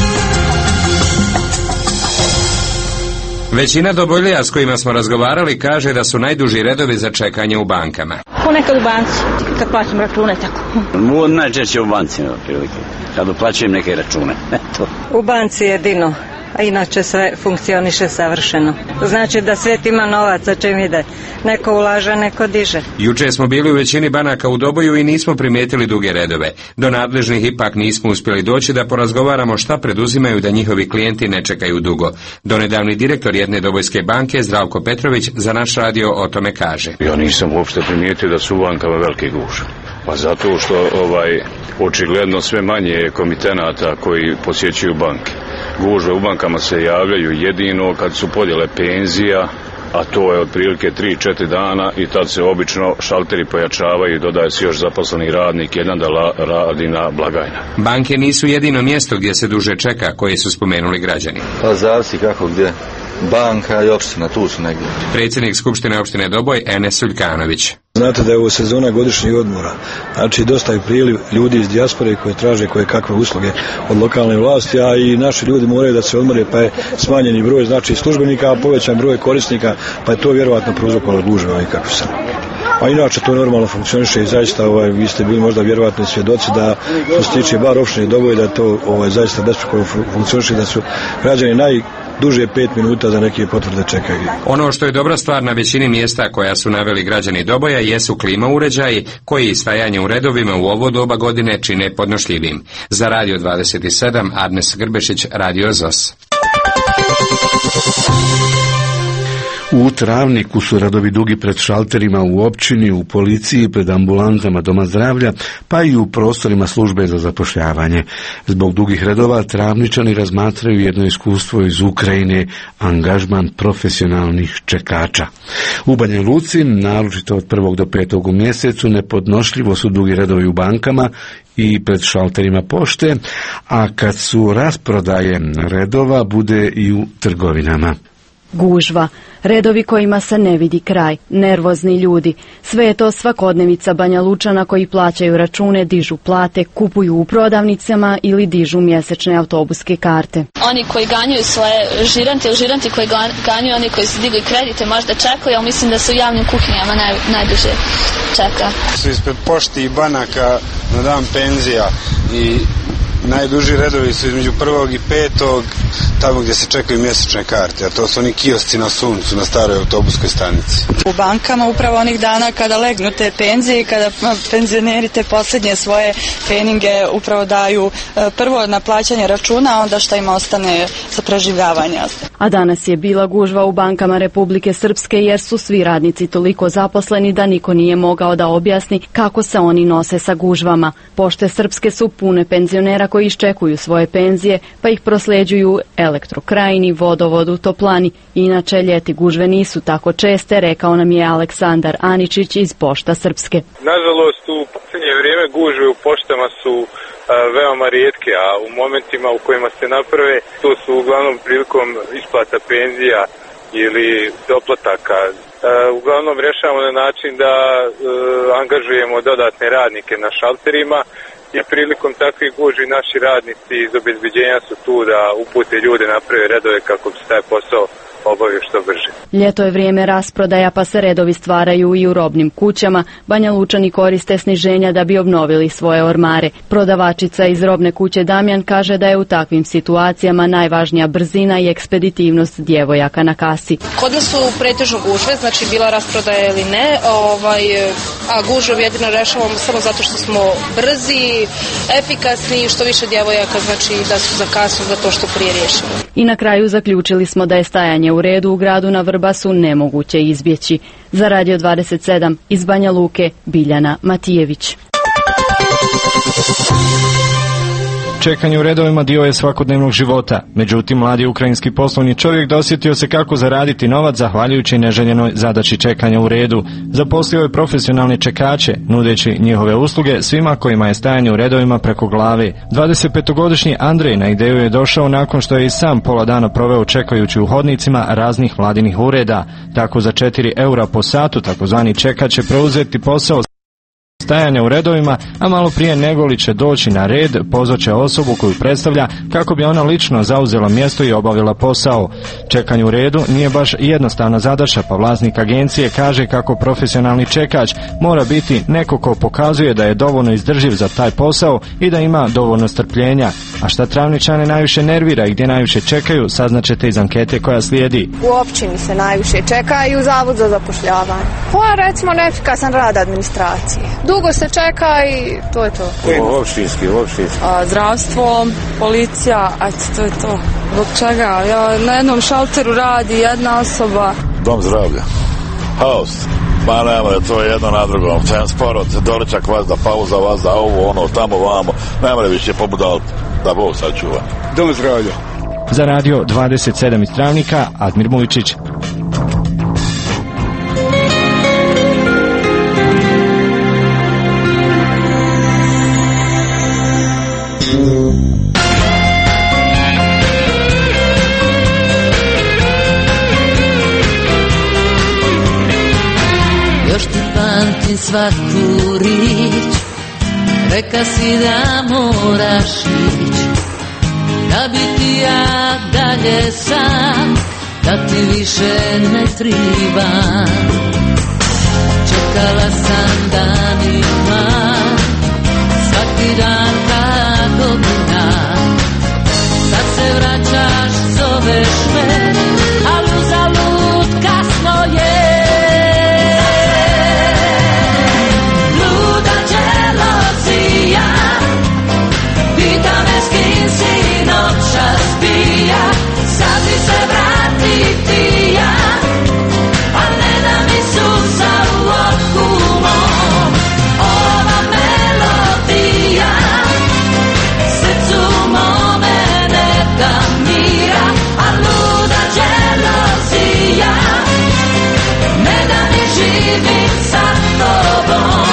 S28: Većina Doboljija s kojima smo razgovarali kaže da su najduži redovi za čekanje u bankama.
S29: Ponekad u banci, kad plaćam račune tako.
S30: Najčešće u banci, na prilike, kad uplaćujem neke račune.
S29: U banci jedino, a inače sve funkcioniše savršeno. To znači da svijet ima novaca čim ide. Neko ulaže, neko diže.
S28: Juče smo bili u većini banaka u Doboju i nismo primijetili duge redove. Do nadležnih ipak nismo uspjeli doći da porazgovaramo šta preduzimaju da njihovi klijenti ne čekaju dugo. Donedavni direktor jedne dobojske banke, Zdravko Petrović, za naš radio o tome kaže.
S31: Ja nisam uopšte primijetio da su u bankama velike gužve. Pa zato što ovaj očigledno sve manje komitenata koji posjećuju banke. Gužve u bankama se javljaju jedino kad su podjele penzija, a to je otprilike tri četiri dana i tad se obično šalteri pojačavaju i dodaje se još zaposleni radnik, jedan da la, radi na blagajna.
S28: Banke nisu jedino mjesto gdje se duže čeka, koje su spomenuli građani.
S4: Pa zavisi kako gdje. Banka i opština, tu su negdje.
S28: Predsjednik Skupštine opštine Doboj, Enes Uljkanović.
S6: Znate da je ovo sezona godišnjih odmora, znači dosta je priliv ljudi iz dijaspore koje traže koje kakve usluge od lokalne vlasti, a i naši ljudi moraju da se odmore, pa je smanjeni broj znači službenika, a povećan broj korisnika, pa je to vjerovatno prouzrokovalo gužve i kako sam. A inače to normalno funkcioniše i zaista ovaj, vi ste bili možda vjerovatno svjedoci da što se tiče bar opštine Doboj da to ovaj, zaista besprekorno funkcioniše, da su građani naj duže pet minuta za neke potvrde čekaju.
S28: Ono što je dobra stvar na većini mjesta koja su naveli građani Doboja jesu klima uređaji koji stajanje u redovima u ovo doba godine čine podnošljivim. Za Radio dvadeset sedam, Arnes Grbešić, Radio Z O S.
S1: U Travniku su radovi dugi pred šalterima u općini, u policiji, pred ambulantama doma zdravlja, pa i u prostorima službe za zapošljavanje. Zbog dugih redova Travničani razmatraju jedno iskustvo iz Ukrajine, angažman profesionalnih čekača. U Banja Luci, naročito od prvog do petog u mjesecu, nepodnošljivo su dugi redovi u bankama i pred šalterima pošte, a kad su rasprodaje redova, bude i u trgovinama.
S8: Gužva, redovi kojima se ne vidi kraj, nervozni ljudi, sve je to svakodnevica Banja Lučana koji plaćaju račune, dižu plate, kupuju u prodavnicama ili dižu mjesečne autobuske karte.
S9: Oni koji ganjaju svoje žirante ili žiranti koji ganjaju, oni koji su digli kredite možda čekaju, ali mislim da se u javnim kuhinjama naj, najduže čeka.
S10: Su ispred pošti i banaka na dan penzija i najduži redovi su između prvog i petog, tamo gdje se čekaju mjesečne karte, a to su oni kiosci na suncu, na staroj autobuskoj stanici.
S11: U bankama upravo onih dana kada legnu te penzije i kada penzioneri te posljednje svoje treninge upravo daju prvo na plaćanje računa, a onda šta im ostane za preživljavanje.
S8: A danas je bila gužva u bankama Republike Srpske jer su svi radnici toliko zaposleni da niko nije mogao da objasni kako se oni nose sa gužvama. Pošte Srpske su pune penzionera koji iščekuju svoje penzije, pa ih prosljeđuju Elektrokrajini, Vodovodu, Toplani. Inače, ljeti gužve nisu tako česte, rekao nam je Aleksandar Aničić iz Pošta Srpske.
S12: Nažalost, u posljednje vrijeme gužve u poštama su a, veoma rijetke, a u momentima u kojima se naprave, to su uglavnom prilikom isplata penzija ili doplataka. A, uglavnom rješavamo na način da a, angažujemo dodatne radnike na šalterima, i prilikom takvih gužvi naši radnici iz obezbeđenja su tu da upute ljude, naprave redove kako bi se taj posao obavio što brže.
S8: Ljeto je vrijeme rasprodaja, pa se redovi stvaraju i u robnim kućama. Banja Lučani koriste sniženja da bi obnovili svoje ormare. Prodavačica iz robne kuće Damjan kaže da je u takvim situacijama najvažnija brzina i ekspeditivnost djevojaka na kasi.
S13: Kod nas su pretežno gužve, znači bila rasprodaja ili ne, ovaj, a gužve jedino rešavamo samo zato što smo brzi, efikasni i što više djevojaka znači da su za kasu za to što prije riješimo.
S8: I na kraju zaključili smo da je stajanje u redu u gradu na Vrbasu nemoguće izbjeći. Za Radio dvadeset sedam iz Banja Luke, Biljana Matijević.
S3: Čekanje u redovima dio je svakodnevnog života. Međutim, mladi ukrajinski poslovni čovjek dosjetio se kako zaraditi novac zahvaljujući neželjenoj zadaći čekanja u redu. Zaposlio je profesionalne čekače, nudeći njihove usluge svima kojima je stajanje u redovima preko glave. dvadesetpetogodišnji Andrej na ideju je došao nakon što je i sam pola dana proveo čekajući u hodnicima raznih vladinih ureda. Tako za četiri eura po satu takozvani čekač će preuzeti posao stajanja u redovima, a malo prije nego li će doći na red, pozvaće osobu koju predstavlja kako bi ona lično zauzela mjesto i obavila posao. Čekanje u redu nije baš jednostavna zadaća, pa vlasnik agencije kaže kako profesionalni čekač mora biti neko ko pokazuje da je dovoljno izdrživ za taj posao i da ima dovoljno strpljenja. A šta Travničane najviše nervira i gdje najviše čekaju, saznaćete iz ankete koja slijedi.
S16: U općini se najviše čeka i u Zavod za zapošljavanje. Pa recimo neefikasan rad administracije. Dugo se čeka i to je to.
S31: Opštinski, opštinski.
S25: A, zdravstvo, policija, eto, to je to. Zbog čega? Ja, na jednom šalteru radi jedna osoba.
S31: Dom zdravlja. Haos. Ma nema, to je jedno na drugom. Transport, doručak vas da pauza vas da ovo, ono, tamo, vamo. Nema više pobudal da Bog sačuva.
S10: Dom zdravlja.
S3: Za Radio dvadeset sedam iz Travnika, Admir Mujčić.
S2: pamtim svaku riječ, reka si da moraš ić, da bi ti ja dalje sam, da ti više ne tribam. Čekala sam danima, svaki dan kako godina, sad se vraćaš, zoveš me, ali uzalud kasno je. Luda dželozija, pita me s kim si noćas bija, sad mi se vratiti ja, a ne da mi suza u oku mom. Ova melodija srcu mome ne da mira, a luda dželozija ne da mi živim sa tobom.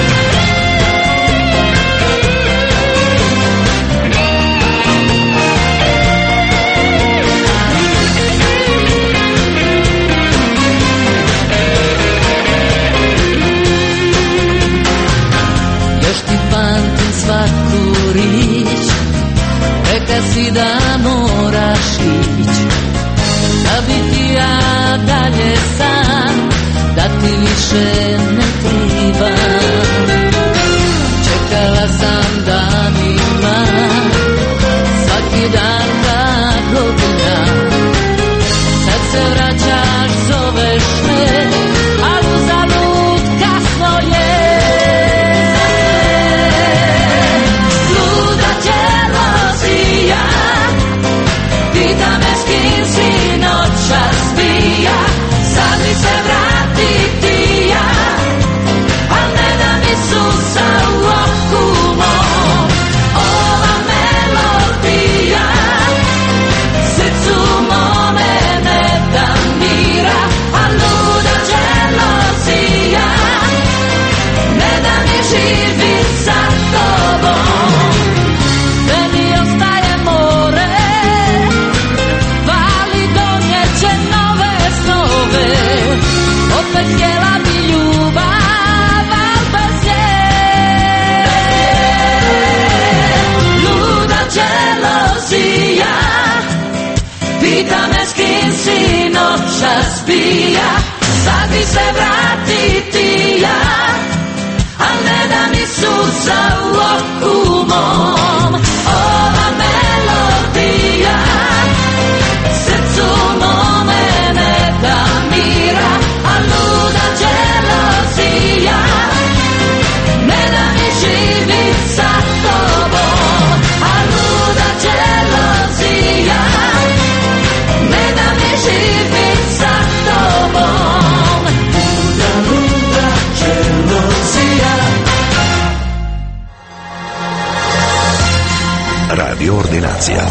S2: Pamtim svaku riječ, reka si da moraš ić, da bi ti ja dalje sam, da ti više ne tribam. Čekala sam danima, svaki dan kako godina, sad se vraćaš, zoveš me, ali uzalud kasno je. Pita me s kim si noćas bija, sad mi se vratiti ja, al ne da mi suza u oku mom. Ova melodija srcu mome ne da mira, a luda dželozija ne da mi živim sa tobom. Meni ostaje more, opet htjela bi ljubav, al bez nje. Luda dželozija, pita me s kim si noćas bija, sad mi se vratiti ja, al ne da mi suza u oku mom. Ova melodija srcu mome ne da mira, a luda dželozija ne da mi živim sa tobom. A luda dželozija ne da mi živim sa tobom. Luda, luda dželozija.
S5: Radio Ordinacija.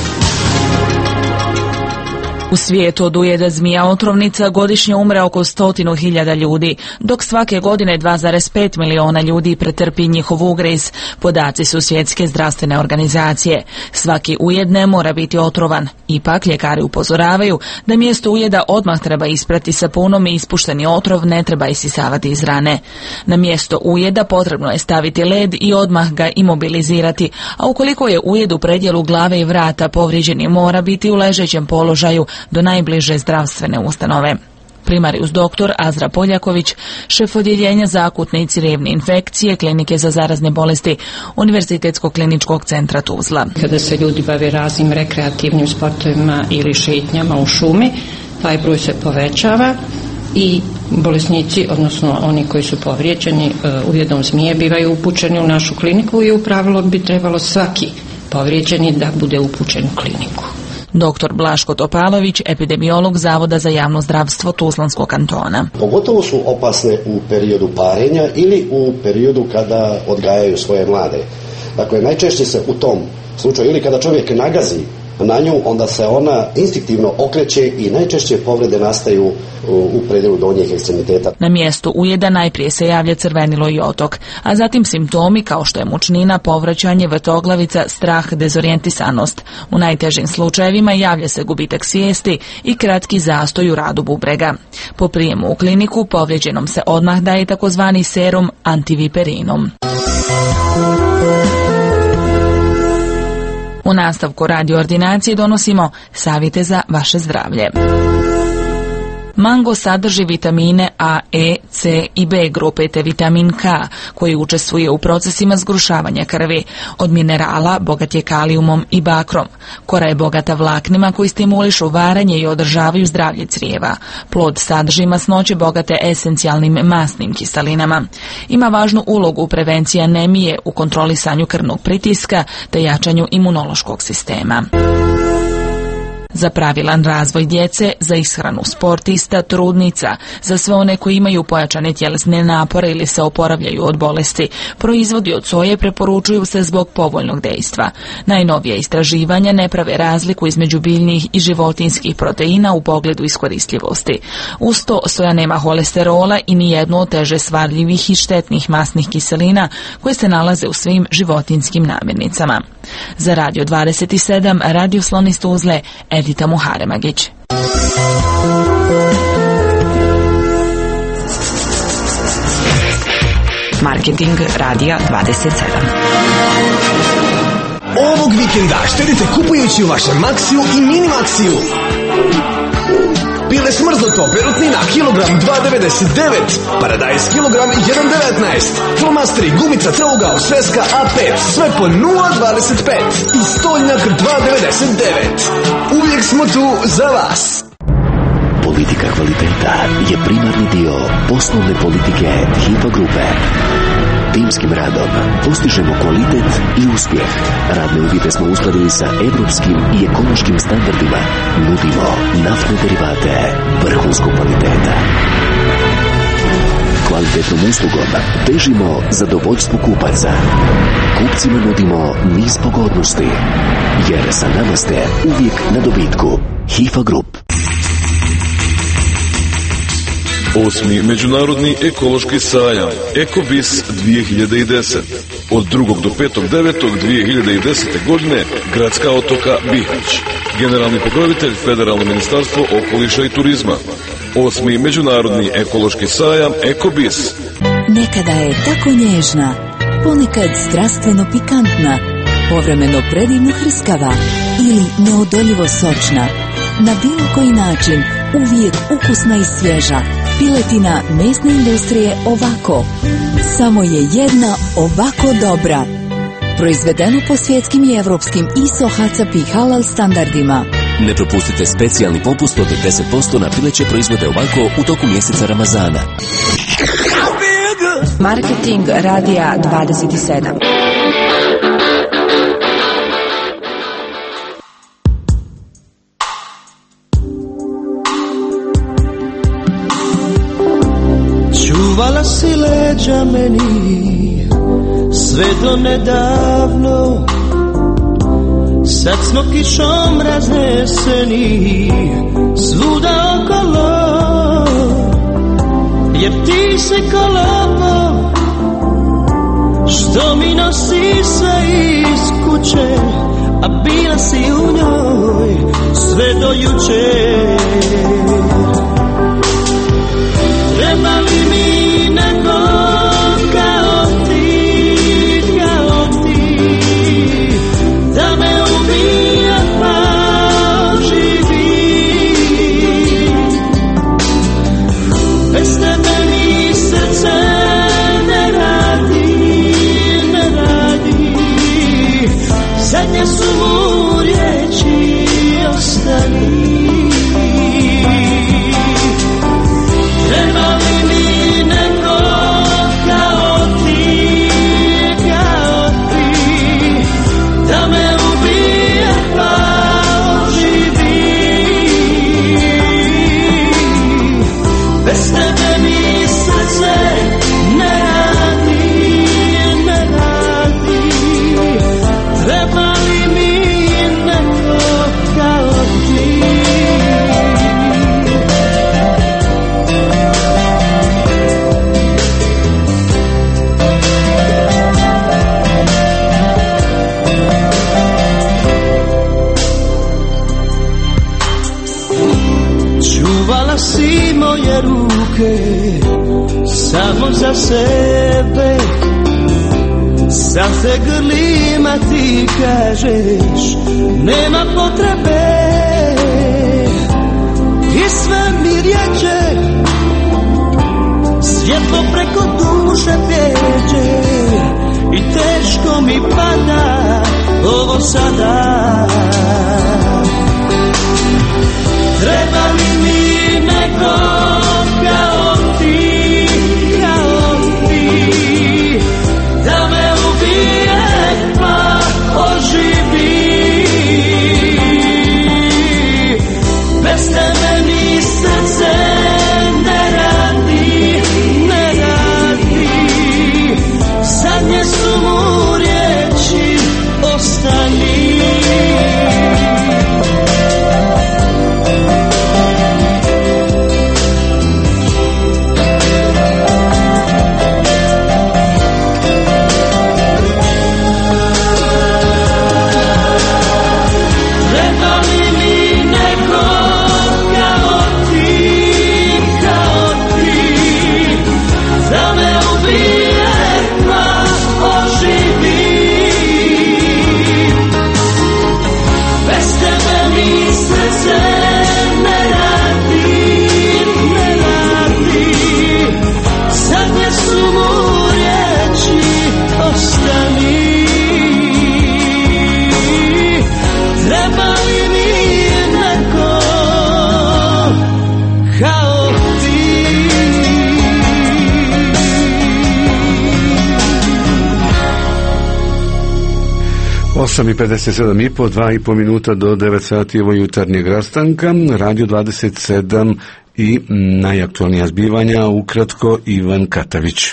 S14: U svijetu od ujeda zmija otrovnica godišnje umre oko stotinu hiljada ljudi, dok svake godine dva zarez pet miliona ljudi pretrpi njihov ugriz. Podaci su Svjetske zdravstvene organizacije. Svaki ujed ne mora biti otrovan. Ipak ljekari upozoravaju da mjesto ujeda odmah treba isprati sapunom i ispušteni otrov ne treba isisavati iz rane. Na mjesto ujeda potrebno je staviti led i odmah ga imobilizirati, a ukoliko je ujed u predjelu glave i vrata, povrijeđeni mora biti u ležećem položaju do najbliže zdravstvene ustanove. Primarius doktor Azra Poljaković, šef odjeljenja za akutne i crijevne infekcije Klinike za zarazne bolesti Univerzitetskog kliničkog centra Tuzla.
S15: Kada se ljudi bave raznim rekreativnim sportovima ili šetnjama u šumi, taj broj se povećava i bolesnici, odnosno oni koji su povrijeđeni ujedom zmije, bivaju upućeni u našu kliniku i u pravilu bi trebalo svaki povrijeđeni da bude upućen u kliniku.
S14: Doktor Blaško Topalović, epidemiolog Zavoda za javno zdravstvo Tuzlanskog kantona.
S17: Pogotovo su opasne u periodu parenja ili u periodu kada odgajaju svoje mlade. Dakle, najčešće se u tom slučaju ili kada čovjek nagazi na nju, onda se ona instinktivno okreće i najčešće povrede nastaju u, u predjelu donjih ekstremiteta.
S14: Na mjestu ujeda najprije se javlja crvenilo i otok, a zatim simptomi kao što je mučnina, povraćanje, vrtoglavica, strah, dezorijentisanost. U najtežim slučajevima javlja se gubitak svijesti i kratki zastoj u radu bubrega. Po prijemu u kliniku povrijeđenom se odmah daje takozvani serum antiviperinom. U nastavku radio ordinacije donosimo savjete za vaše zdravlje. Mango sadrži vitamine A, E, C i B grupe te vitamin K koji učestvuje u procesima zgrušavanja krvi. Od minerala bogat je kalijumom i bakrom. Kora je bogata vlaknima koji stimulišu varanje i održavaju zdravlje crijeva. Plod sadrži masnoće bogate esencijalnim masnim kiselinama. Ima važnu ulogu u prevenciji anemije, u kontrolisanju krvnog pritiska te jačanju imunološkog sistema. Za pravilan razvoj djece, za ishranu sportista, trudnica, za sve one koji imaju pojačane tjelesne napore ili se oporavljaju od bolesti, proizvodi od soje preporučuju se zbog povoljnog dejstva. Najnovije istraživanja ne prave razliku između biljnih i životinjskih proteina u pogledu iskoristljivosti. Uz to, soja nema holesterola i nijednu od teže svarljivih i štetnih masnih kiselina koje se nalaze u svim životinjskim namirnicama. Za Radio dvadeset sedam, Radio Slon iz Tuzle, Edita Muharemagić.
S7: Marketing Radija dvadeset sedam.
S18: Ovog vikenda štedite kupujući u vašem Maxiju i Minimaxiju. Pile smrznuto, perutnina, kilogram dva devedeset devet, paradajz, kilogram jedan devetnaest, flomasteri, gumica, trougao, sveska A pet, sve po nula dvadeset pet i stolnjak dva devedeset devet. Uvijek smo tu za vas.
S5: Politika kvaliteta je primarni dio poslovne politike Hipa grupe. Timskim radom postižemo kvalitet i uspjeh. Radne uvjete smo uskladili sa evropskim i ekološkim standardima. Nudimo naftne derivate vrhunskog kvaliteta. Kvalitetnom uslugom težimo zadovoljstvu kupaca. Kupcima nudimo niz pogodnosti, jer sa nama ste uvijek na dobitku. Hifa Group.
S19: Osmi međunarodni ekološki sajam Ekobis dvije hiljade deset. Od drugog do petog devetog dvije hiljade desete. godine Gradska otoka Bihać. Generalni pokrovitelj Federalno ministarstvo okoliša i turizma. Osmi međunarodni ekološki sajam Ekobis.
S20: Nekada je tako nježna, ponekad strastveno pikantna, povremeno predivno hrskava ili neodoljivo sočna. Na bilo koji način uvijek ukusna i svježa. Piletina mesne industrije Ovako. Samo je jedna ovako dobra. Proizvedeno po svjetskim i evropskim I S O, H A C C P i halal standardima.
S5: Ne propustite specijalni popust od deset posto na pileće proizvode Ovako u toku mjeseca Ramazana.
S7: Marketing Radija dvadeset sedam.
S21: Čuvala si leđa meni sve do nedavno, sad smo kišom razneseni svuda okolo, jer ti si kolovo što mi nosi sve iz kuće, a bila si u njoj sve do jučer. Treba li mi neko kao ti, kao ti, da me ubija pa živi. Bez tebe mi srce ne radi, ne radi. Zadnje su mu riječi ostani. dala si moje ruke samo za sebe. Sad se grlim, a ti kažeš nema potrebe. I sve mi riječe, svjetlo preko duše prijeđe. I teško mi pada ovo sada. Treba li mi neko kao ti, kao ti, da me ubije pa oživi. Bez tebe mi srce ne radi, ne radi. Zadnje su mu riječi, ostani.
S1: osam i pedeset sedam i po, dva i po minuta do devet sati ovo jutarnjeg rastanka, Radio dvadeset sedam i najaktualnija zbivanja, ukratko Ivan Katavić.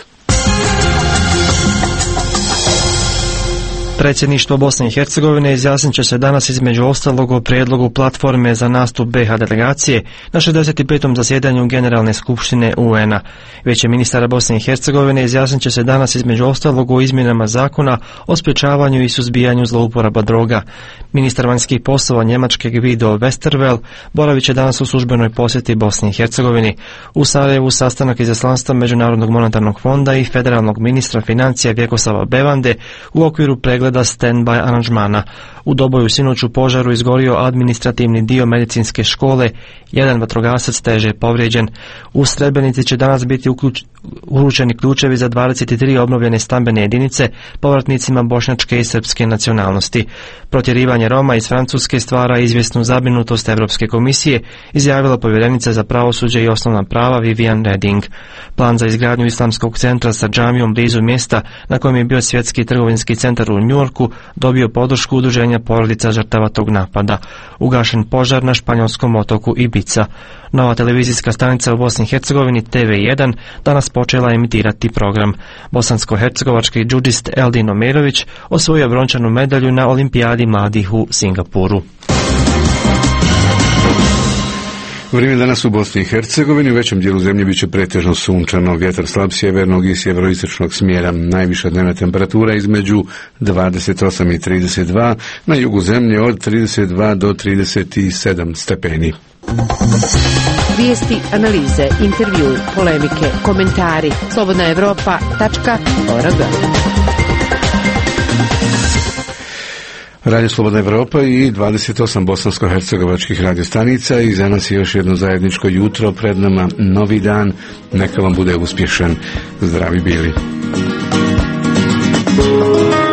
S3: Predsjedništvo Bosne i Hercegovine izjasnit će se danas između ostalog o prijedlogu platforme za nastup B iH delegacije na šezdeset petom zasjedanju Generalne skupštine U N-a. Vijeće ministara Bosne i Hercegovine izjasnit će se danas između ostalog o izmjenama zakona o sprječavanju i suzbijanju zlouporaba droga. Ministar vanjskih poslova Njemačke Guido Westerwelle boravit će danas u službenoj posjeti Bosni i Hercegovini. U Sarajevu sastanak izaslanstva Međunarodnog monetarnog fonda i federalnog ministra financija Vjekoslava Bevande u okviru pregleda stand-by aranžmana. U Doboju sinoć u požaru izgorio administrativni dio medicinske škole, jedan vatrogasac teže povrijeđen. U Srebrenici će danas biti uključ, uručeni ključevi za dvadeset tri obnovljene stambene jedinice povratnicima bošnjačke i srpske nacionalnosti. Protjerivanje Roma iz Francuske stvara izvjesnu zabrinutost Europske komisije, izjavila povjerenica za pravosuđe i osnovna prava Vivian Reding. Plan za izgradnju islamskog centra sa džamijom blizu mjesta na kojem je bio svjetski trgovinski centar u Njujorku dobio podršku udruženja porodica žrtava tog napada. Ugašen požar na španjolskom otoku Ibiza. Nova televizijska stanica u Bosni i Hercegovini T V jedan danas počela emitirati program. Bosansko-hercegovački džudist Eldin Omerović osvojio brončanu medalju na olimpijadi mladih u Singapuru.
S1: Vrijeme danas u Bosni i Hercegovini, u većem dijelu zemlje biće pretežno sunčano, vjetar slab sjevernog i sjeveroistočnog smjera, najviša dnevna temperatura između dvadeset osam i trideset dva, na jugu zemlje od trideset dva do trideset sedam stepeni.
S4: Vijesti, analize, intervju, polemike, komentari. Slobodna Evropa tačka org.
S1: Radio Slobodna Evropa i dvadeset osam bosansko-hercegovačkih radiostanica i za nas je još jedno zajedničko jutro, pred nama novi dan, neka vam bude uspješan. Zdravi bili.